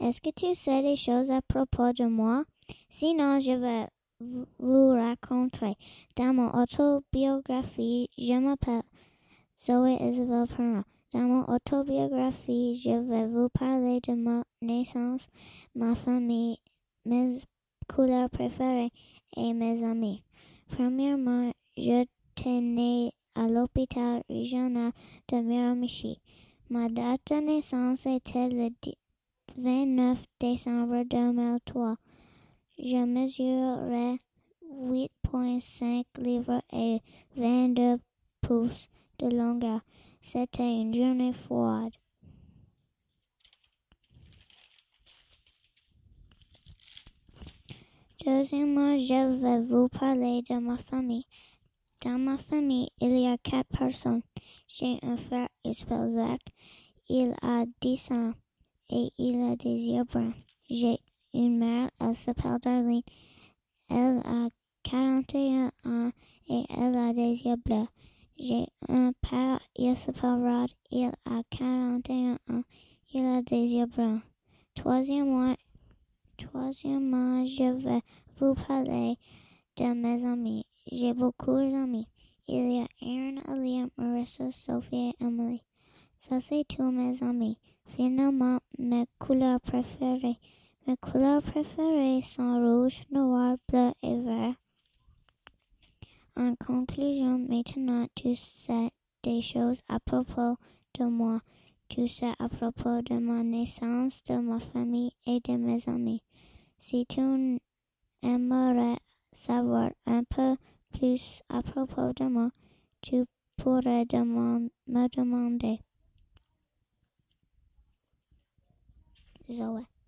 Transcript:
Est-ce que tu sais des choses à propos de moi? Sinon, je vais vous raconter. Dans mon autobiographie, je m'appelle Zoé Isabelle Perrin. Dans mon autobiographie, je vais vous parler de ma naissance, ma famille, mes couleurs préférées et mes amis. Premièrement, j'étais née à l'hôpital régional de Miramichi. Ma date de naissance était le 29 décembre 2003. Je mesurais 8,5 livres et 22 pouces de longueur. C'était une journée froide. Deuxièmement, je vais vous parler de ma famille. Dans ma famille, il y a 4 personnes. J'ai un frère, il s'appelle Zach. Il a 10 ans et il a des yeux bruns. J'ai une mère, elle s'appelle Darlene. Elle a 41 ans et elle a des yeux bleus. J'ai un père, il s'appelle Rod. Il a 41 ans. Il a des yeux bruns. Troisièmement, je vais vous parler de mes amis. J'ai beaucoup d'amis. Il y a Aaron, Aaliyah, Marissa, Sophie et Emily. Ça, c'est tous mes amis. Finalement, mes couleurs préférées. Mes couleurs préférées sont rouge, noir, bleu et vert. En conclusion, maintenant, tu sais des choses à propos de moi. Tu sais à propos de ma naissance, de ma famille et de mes amis. Si tu aimerais savoir un peu plus à propos de moi, tu pourrais me demander. Zoé.